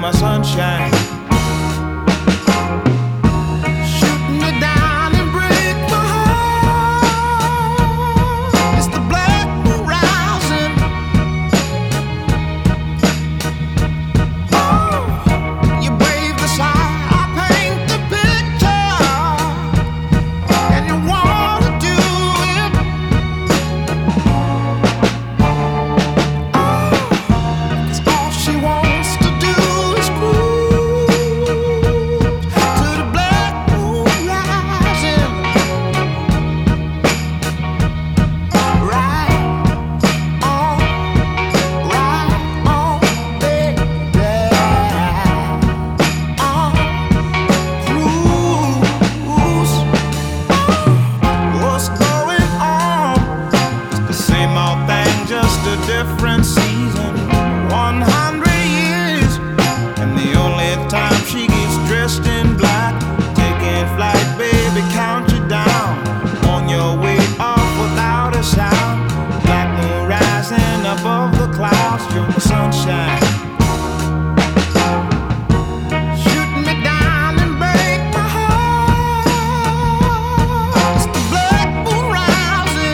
my sunshine. Shooting me down and break my heart. It's the black moon rising. Oh, you brave the side, I paint the picture, and you wanna do it. Oh, 'cause all she wants to do is cruise to the black moon rising. Right on, baby, on cruise. What's going on? It's the same old thing, just a different season. 100 years, and the only time she gets dressed in black. Taking flight, baby, count you down. On your way off without a sound. Black moon rising above the clouds, you're my sunshine. Shooting me down and break my heart. It's the black moon rising.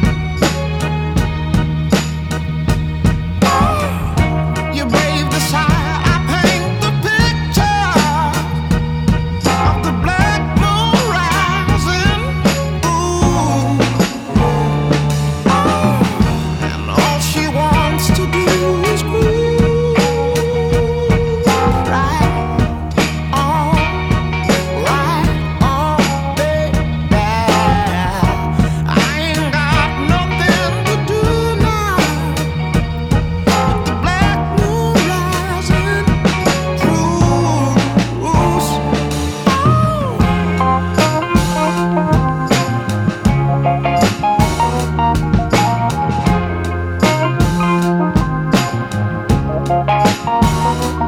Oh, you brave the side, I paint the picture of the black moon rising. Ooh, oh, and all she wants to do is cruise right on, baby. I ain't got nothing to do now. The black moon rising, cruise. Oh.